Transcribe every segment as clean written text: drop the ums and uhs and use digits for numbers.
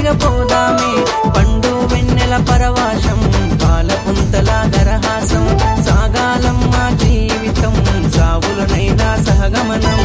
సాగపోదామే పండు వెన్నెల పరవాశం పాలపుంతల దరహాసం సాగాలమ్మ జీవితం సావులనైనా సహగమనం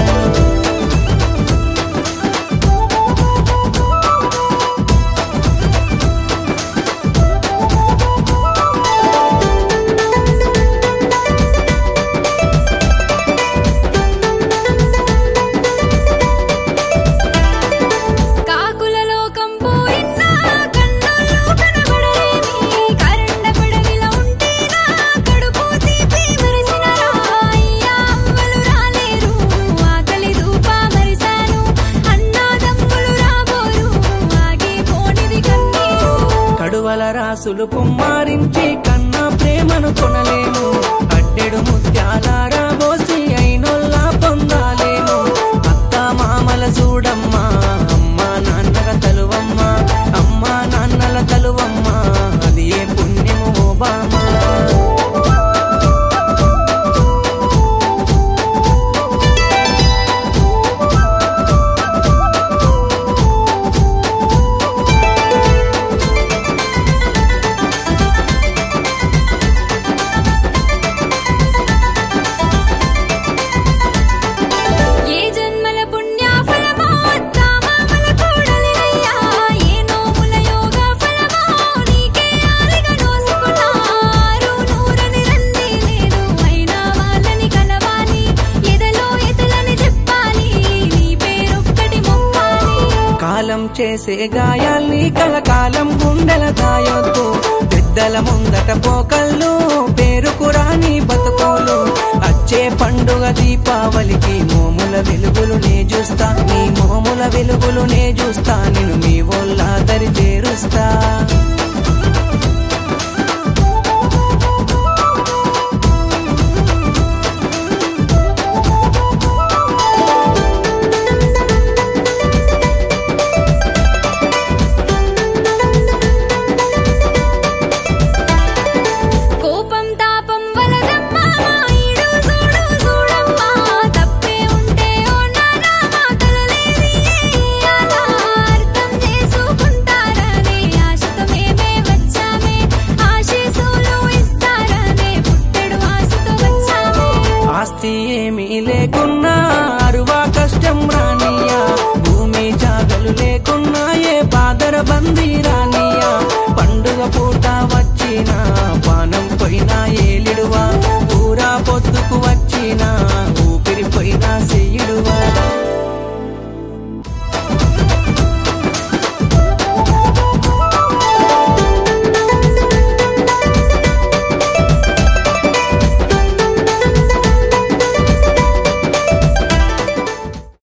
రాసులు కుమ్మారించి కన్నా ప్రేమను కొనలేము అడ్డెడు ముత్యాలారా పోసి అయినోల్లా పొందాలేము అత్త మామల చూడమ్మా అమ్మా నాన్నల తలువమ్మ అమ్మా నాన్నల తలువమ్మ అది ఏ పుణ్యము ఓ బామా చేసే గాయాల్ని కలకాలం గుండెల దాయొద్దు పెద్దల ముందట పోకళ్ళు పేరుకు రాని బతుకోలు వచ్చే పండుగ దీపావళికి మోముల వెలుగులు నే చూస్తా నీ మోముల వెలుగులు నే చూస్తా నేను మీ వల్ల దరి చేరుస్తా ఏమీ లేకున్నా అరువా కష్టం రానియా భూమి జాగలు లేకున్నా ఏ బాదర బందీ రానియా పండుగ పూట వచ్చినా